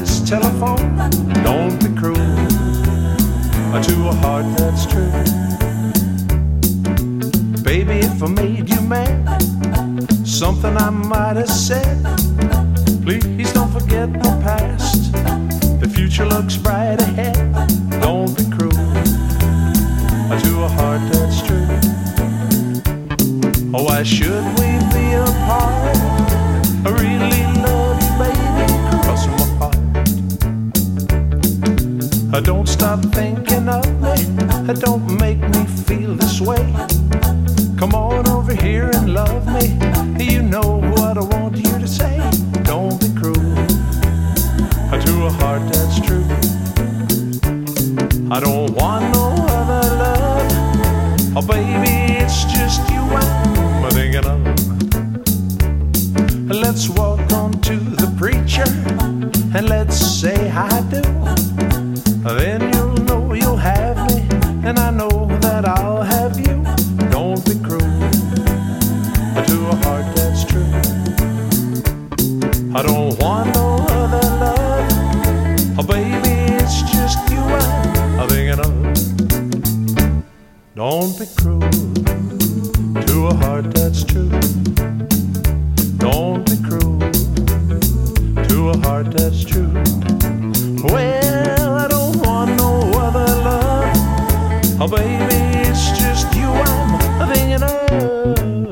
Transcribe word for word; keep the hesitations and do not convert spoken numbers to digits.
this telephone. Don't be cruel to a heart that's true. Baby, if I made you mad, something I might have said, please don't forget the past. The future looks bright ahead. Don't be cruel to a heart that's true. Oh, why should we be apart? I really love you, baby, cross my heart. Don't stop thinking of me. Don't make me feel this way. Come on over here and love me. You know what I want you to say. Don't be cruel to a heart that's true. I don't want no other love. Oh, baby, it's just you I'm thinking of. Let's walk on to the preacher and let's say I do. Then you'll know you'll have me, and I know that I'll have you. Don't be cruel to a heart that's true. I don't want no other love. Oh, baby, it's just you I'm thinking of. Don't be cruel to a heart that's true. Don't be cruel to a heart that's true. Well, I don't want no other love. Oh, baby, it's just you I'm thinking of.